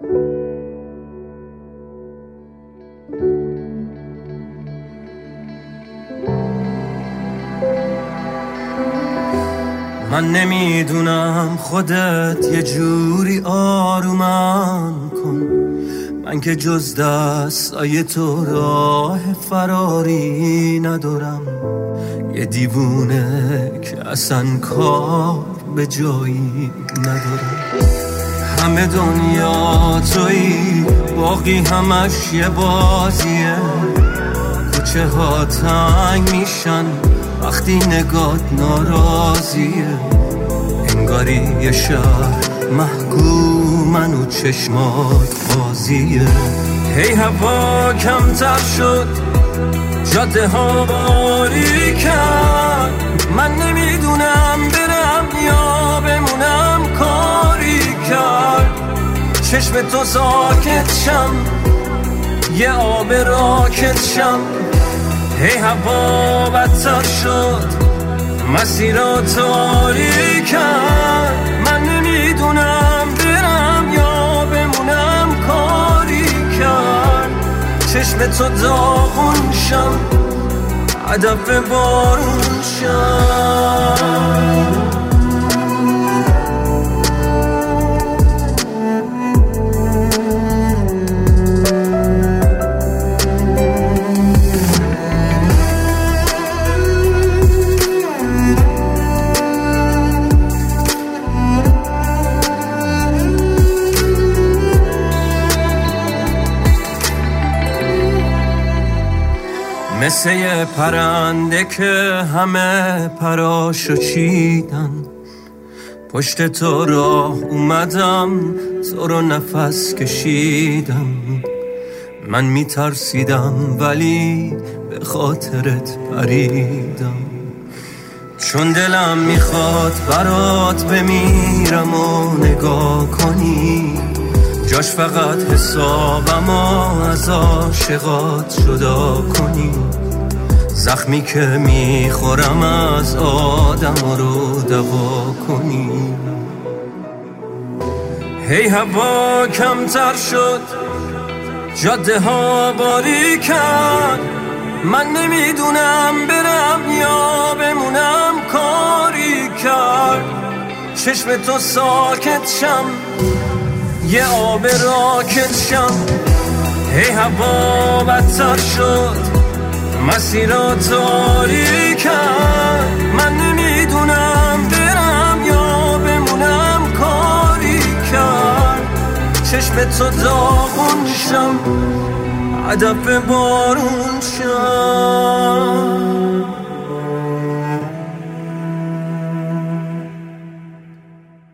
من نمیدونم خودت یه جوری آرومم کن، من که جز دستای تو راه فراری ندارم. یه دیوونه که اصلا کار به جایی ندارم. همه دنیا تویی، باقی همش یه بازیه. کوچه ها تنگ میشن وقتی نگات ناراضیه. انگاری یه شهر محکومن و چشمات بازیه. هی هوا کمتر شد، جاده ها باریکن. من نمیدونم برم یا بمونم، کاری کرد چشم تو ساکت شم، یه آب راکت شم. هی هوا بدتر شد، مسیرها تاریکن. من نمیدونم برم یا بمونم، کاری کرد چشم تو داغون شم، هدف بارون شم. مثل یه پرنده که همه پراشو چیدن، پشت تو راه اومدم، تو رو نفس کشیدم. من میترسیدم ولی به خاطرت پریدم، چون دلم میخواد برات بمیرم و نگاه کنی. جاش فقط حسابم از عاشقات جدا کنی. زخمی که میخورم از آدم رو دوا کنی. هی هوا کمتر شد، جاده ها باریکن. من نمیدونم برم یا بمونم، کاری کرد چشم تو ساکت شم، یه آب راکت شم. هی هوا بدتر شد، مسیرها تاریکن. من نمیدونم برم یا بمونم، کاری کرد چشم تو داغون شم، هدف بارون شم.